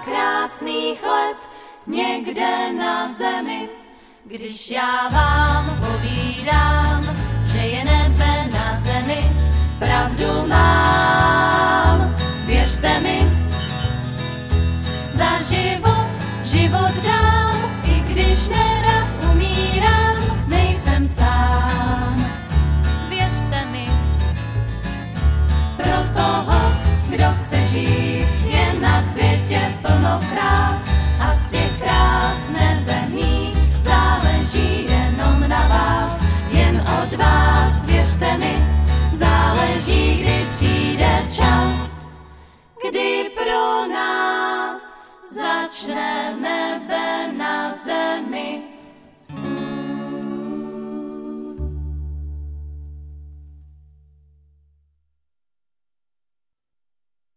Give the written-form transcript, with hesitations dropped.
krásných let někde na zemi. Když já vám povídám, že je nebe na zemi, pravdu mám, věřte mi. Za život dám, i když nerad umírám, nejsem sám, věřte mi. Pro toho, kdo chce žít, je na světě plno krás a z těch krás nebe mít záleží jenom na vás, jen od vás, věřte mi, záleží, kdy přijde čas, kdy pro nás začne